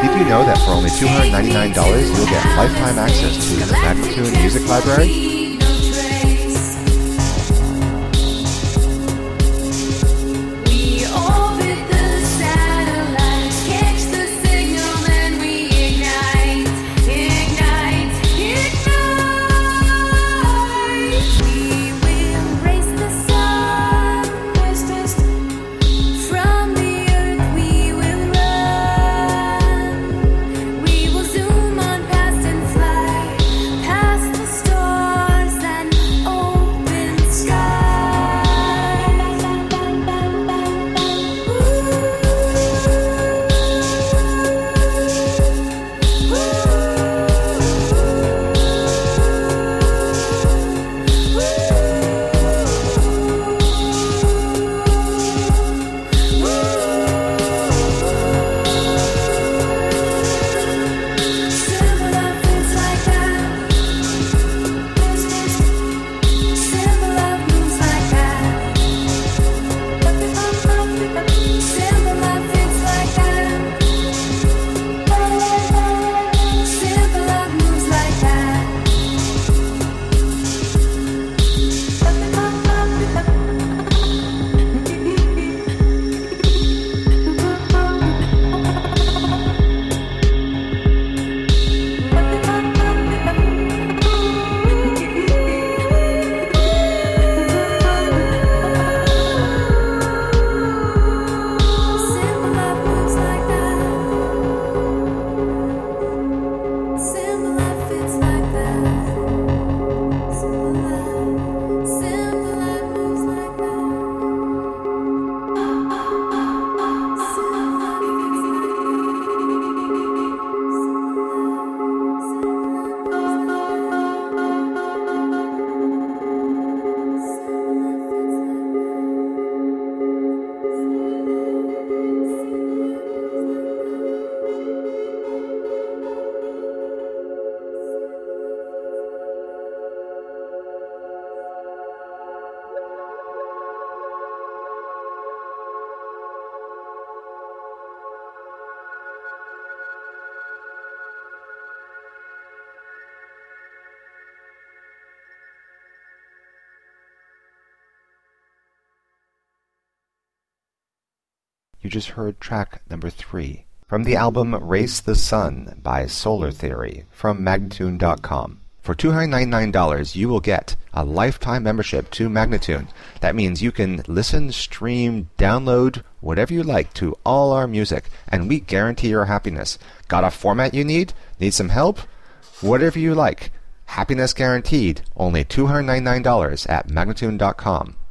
Did you know that for only $299 you'll get lifetime access to the Magnatune Music Library? You just heard track number 3 from the album Race the Sun by Solar Theory from Magnatune.com. For $299, you will get a lifetime membership to Magnatune. That means you can listen, stream, download, whatever you like to all our music, and we guarantee your happiness. Got a format you need? Need some help? Whatever you like. Happiness guaranteed. Only $299 at Magnatune.com.